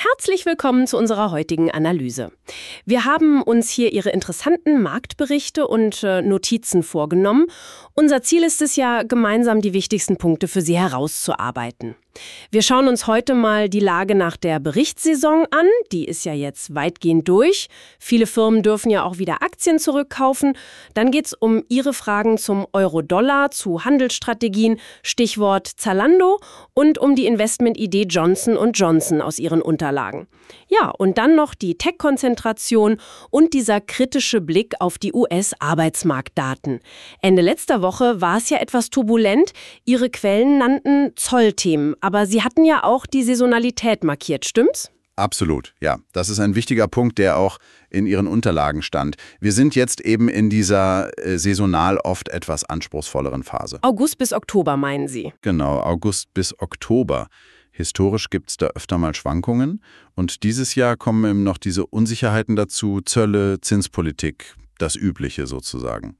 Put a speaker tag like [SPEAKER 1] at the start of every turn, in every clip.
[SPEAKER 1] Herzlich willkommen zu unserer heutigen Analyse. Wir haben uns hier Ihre interessanten Marktberichte und Notizen vorgenommen. Unser Ziel ist es ja, gemeinsam die wichtigsten Punkte für Sie herauszuarbeiten. Wir schauen uns heute mal die Lage nach der Berichtssaison an. Die ist ja jetzt weitgehend durch. Viele Firmen dürfen ja auch wieder Aktien zurückkaufen. Dann geht es um Ihre Fragen zum Euro-Dollar, zu Handelsstrategien, Stichwort Zalando und um die Investmentidee Johnson & Johnson aus Ihren Unterlagen. Ja, und dann noch die Tech-Konzentration und dieser kritische Blick auf die US-Arbeitsmarktdaten. Ende letzter Woche war es ja etwas turbulent. Ihre Quellen nannten Zollthemen. Aber Sie hatten ja auch die Saisonalität markiert, stimmt's?
[SPEAKER 2] Absolut, ja. Das ist ein wichtiger Punkt, der auch in Ihren Unterlagen stand. Wir sind jetzt eben in dieser saisonal oft etwas anspruchsvolleren Phase.
[SPEAKER 1] August bis Oktober, meinen Sie?
[SPEAKER 2] Genau, August bis Oktober. Historisch gibt es da öfter mal Schwankungen. Und dieses Jahr kommen eben noch diese Unsicherheiten dazu, Zölle, Zinspolitik, das Übliche sozusagen.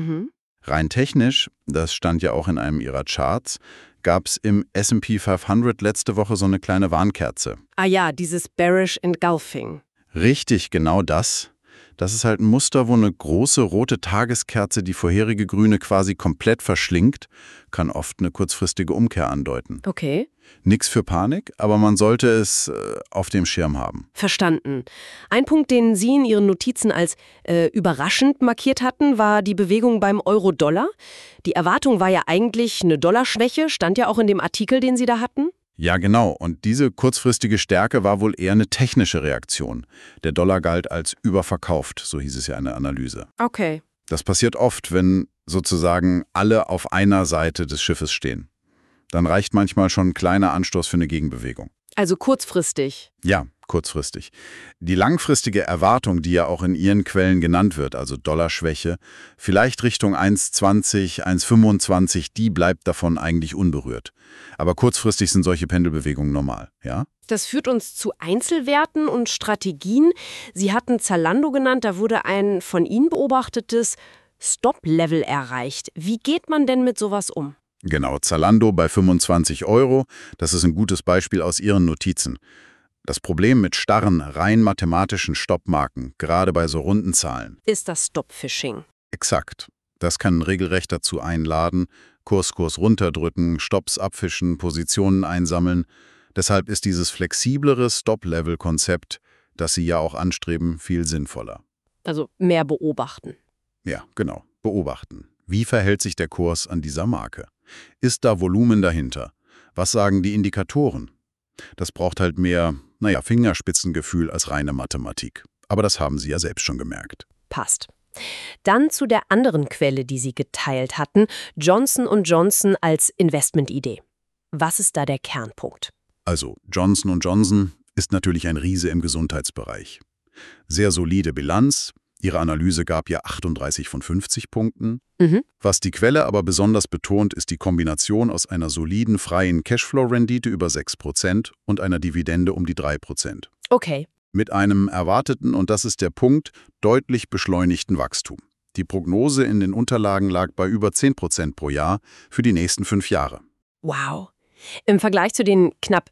[SPEAKER 2] Rein technisch, das stand ja auch in einem Ihrer Charts, gab es im S&P 500 letzte Woche so eine kleine Warnkerze.
[SPEAKER 1] Ah ja, dieses Bearish Engulfing.
[SPEAKER 2] Richtig, genau das. Das ist halt ein Muster, wo eine große rote Tageskerze die vorherige grüne quasi komplett verschlingt, kann oft eine kurzfristige Umkehr andeuten.
[SPEAKER 1] Okay.
[SPEAKER 2] Nix für Panik, aber man sollte es auf dem Schirm haben.
[SPEAKER 1] Verstanden. Ein Punkt, den Sie in Ihren Notizen als überraschend markiert hatten, war die Bewegung beim Euro-Dollar. Die Erwartung war ja eigentlich eine Dollarschwäche, stand ja auch in dem Artikel, den Sie da hatten.
[SPEAKER 2] Ja, genau. Und diese kurzfristige Stärke war wohl eher eine technische Reaktion. Der Dollar galt als überverkauft, so hieß es ja in der Analyse.
[SPEAKER 1] Okay.
[SPEAKER 2] Das passiert oft, wenn sozusagen alle auf einer Seite des Schiffes stehen. Dann reicht manchmal schon ein kleiner Anstoß für eine Gegenbewegung.
[SPEAKER 1] Also kurzfristig.
[SPEAKER 2] Ja, kurzfristig. Die langfristige Erwartung, die ja auch in Ihren Quellen genannt wird, also Dollarschwäche, vielleicht Richtung 1,20, 1,25, die bleibt davon eigentlich unberührt. Aber kurzfristig sind solche Pendelbewegungen normal, ja?
[SPEAKER 1] Das führt uns zu Einzelwerten und Strategien. Sie hatten Zalando genannt, da wurde ein von Ihnen beobachtetes Stop-Level erreicht. Wie geht man denn mit sowas um?
[SPEAKER 2] Genau, Zalando bei 25 €, das ist ein gutes Beispiel aus Ihren Notizen. Das Problem mit starren, rein mathematischen Stoppmarken, gerade bei so runden Zahlen.
[SPEAKER 1] Ist das Stop-Fishing?
[SPEAKER 2] Exakt. Das kann regelrecht dazu einladen, Kurs runterdrücken, Stops abfischen, Positionen einsammeln. Deshalb ist dieses flexiblere Stop-Level-Konzept, das Sie ja auch anstreben, viel sinnvoller.
[SPEAKER 1] Also mehr beobachten.
[SPEAKER 2] Ja, genau, beobachten. Wie verhält sich der Kurs an dieser Marke? Ist da Volumen dahinter? Was sagen die Indikatoren? Das braucht halt mehr, Fingerspitzengefühl als reine Mathematik. Aber das haben Sie ja selbst schon gemerkt.
[SPEAKER 1] Passt. Dann zu der anderen Quelle, die Sie geteilt hatten, Johnson & Johnson als Investmentidee. Was ist da der Kernpunkt?
[SPEAKER 2] Also, Johnson & Johnson ist natürlich ein Riese im Gesundheitsbereich. Sehr solide Bilanz. Ihre Analyse gab ja 38 von 50 Punkten. Was die Quelle aber besonders betont, ist die Kombination aus einer soliden freien Cashflow-Rendite über 6% und einer Dividende um die 3%.
[SPEAKER 1] Okay.
[SPEAKER 2] Mit einem erwarteten, und das ist der Punkt, deutlich beschleunigten Wachstum. Die Prognose in den Unterlagen lag bei über 10% pro Jahr für die nächsten 5 Jahre.
[SPEAKER 1] Wow. Im Vergleich zu den knapp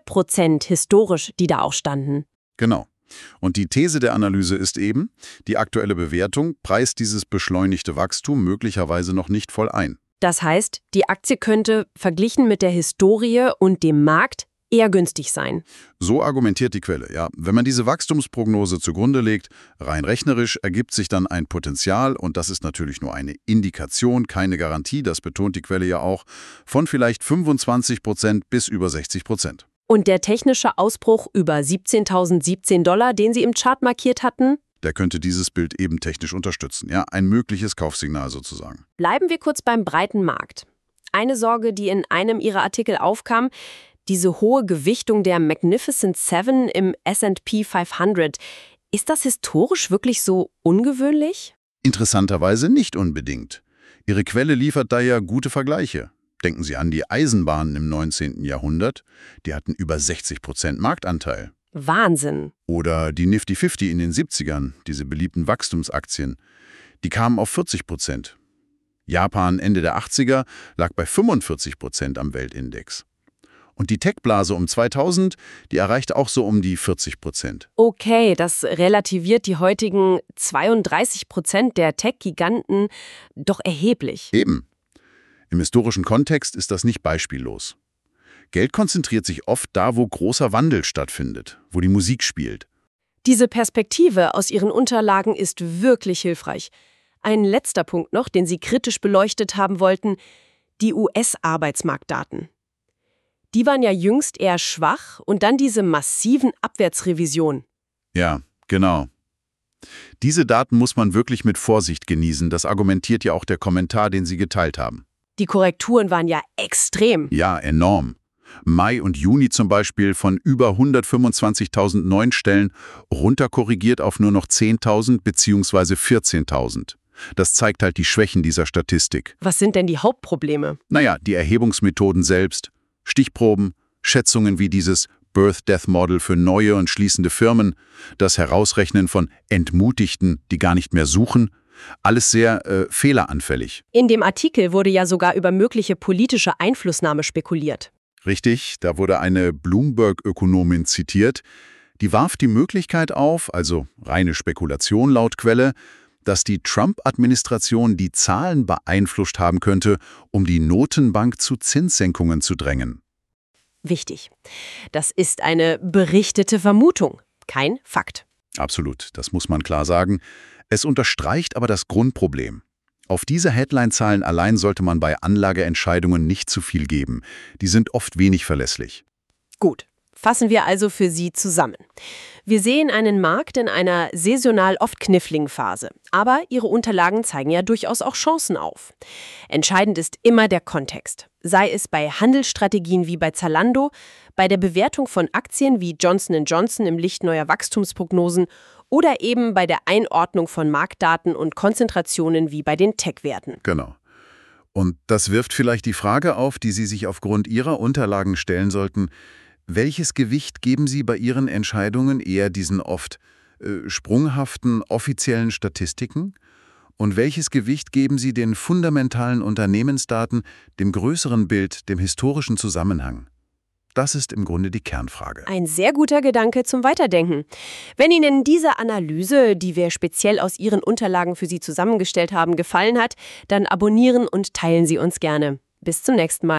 [SPEAKER 1] 4% historisch, die da auch standen.
[SPEAKER 2] Genau. Und die These der Analyse ist eben, die aktuelle Bewertung preist dieses beschleunigte Wachstum möglicherweise noch nicht voll ein.
[SPEAKER 1] Das heißt, die Aktie könnte verglichen mit der Historie und dem Markt eher günstig sein.
[SPEAKER 2] So argumentiert die Quelle, ja. Wenn man diese Wachstumsprognose zugrunde legt, rein rechnerisch ergibt sich dann ein Potenzial, und das ist natürlich nur eine Indikation, keine Garantie, das betont die Quelle ja auch, von vielleicht 25% bis über 60%.
[SPEAKER 1] Und der technische Ausbruch über $17.017, den Sie im Chart markiert hatten?
[SPEAKER 2] Der könnte dieses Bild eben technisch unterstützen, ja, ein mögliches Kaufsignal sozusagen.
[SPEAKER 1] Bleiben wir kurz beim breiten Markt. Eine Sorge, die in einem Ihrer Artikel aufkam, diese hohe Gewichtung der Magnificent Seven im S&P 500. Ist das historisch wirklich so ungewöhnlich?
[SPEAKER 2] Interessanterweise nicht unbedingt. Ihre Quelle liefert da ja gute Vergleiche. Denken Sie an die Eisenbahnen im 19. Jahrhundert, die hatten über 60% Marktanteil.
[SPEAKER 1] Wahnsinn.
[SPEAKER 2] Oder die Nifty 50 in den 70ern, diese beliebten Wachstumsaktien, die kamen auf 40%. Japan Ende der 80er lag bei 45% am Weltindex. Und die Tech-Blase um 2000, die erreichte auch so um die 40%.
[SPEAKER 1] Okay, das relativiert die heutigen 32% der Tech-Giganten doch erheblich.
[SPEAKER 2] Eben. Im historischen Kontext ist das nicht beispiellos. Geld konzentriert sich oft da, wo großer Wandel stattfindet, wo die Musik spielt.
[SPEAKER 1] Diese Perspektive aus Ihren Unterlagen ist wirklich hilfreich. Ein letzter Punkt noch, den Sie kritisch beleuchtet haben wollten: die US-Arbeitsmarktdaten. Die waren ja jüngst eher schwach und dann diese massiven Abwärtsrevisionen.
[SPEAKER 2] Ja, genau. Diese Daten muss man wirklich mit Vorsicht genießen. Das argumentiert ja auch der Kommentar, den Sie geteilt haben.
[SPEAKER 1] Die Korrekturen waren ja extrem.
[SPEAKER 2] Ja, enorm. Mai und Juni zum Beispiel von über 125.000 neuen Stellen runterkorrigiert auf nur noch 10.000 bzw. 14.000. Das zeigt halt die Schwächen dieser Statistik.
[SPEAKER 1] Was sind denn die Hauptprobleme?
[SPEAKER 2] Naja, die Erhebungsmethoden selbst, Stichproben, Schätzungen wie dieses Birth-Death-Model für neue und schließende Firmen, das Herausrechnen von Entmutigten, die gar nicht mehr suchen, alles sehr fehleranfällig.
[SPEAKER 1] In dem Artikel wurde ja sogar über mögliche politische Einflussnahme spekuliert.
[SPEAKER 2] Richtig, da wurde eine Bloomberg-Ökonomin zitiert, die warf die Möglichkeit auf, also reine Spekulation laut Quelle, dass die Trump-Administration die Zahlen beeinflusst haben könnte, um die Notenbank zu Zinssenkungen zu drängen.
[SPEAKER 1] Wichtig. Das ist eine berichtete Vermutung, kein Fakt.
[SPEAKER 2] Absolut, das muss man klar sagen. Es unterstreicht aber das Grundproblem. Auf diese Headline-Zahlen allein sollte man bei Anlageentscheidungen nicht zu viel geben. Die sind oft wenig verlässlich.
[SPEAKER 1] Gut, fassen wir also für Sie zusammen. Wir sehen einen Markt in einer saisonal oft kniffligen Phase. Aber Ihre Unterlagen zeigen ja durchaus auch Chancen auf. Entscheidend ist immer der Kontext. Sei es bei Handelsstrategien wie bei Zalando, bei der Bewertung von Aktien wie Johnson & Johnson im Licht neuer Wachstumsprognosen oder eben bei der Einordnung von Marktdaten und Konzentrationen wie bei den Tech-Werten.
[SPEAKER 2] Genau. Und das wirft vielleicht die Frage auf, die Sie sich aufgrund Ihrer Unterlagen stellen sollten: Welches Gewicht geben Sie bei Ihren Entscheidungen eher diesen oft sprunghaften offiziellen Statistiken? Und welches Gewicht geben Sie den fundamentalen Unternehmensdaten, dem größeren Bild, dem historischen Zusammenhang? Das ist im Grunde die Kernfrage.
[SPEAKER 1] Ein sehr guter Gedanke zum Weiterdenken. Wenn Ihnen diese Analyse, die wir speziell aus Ihren Unterlagen für Sie zusammengestellt haben, gefallen hat, dann abonnieren und teilen Sie uns gerne. Bis zum nächsten Mal.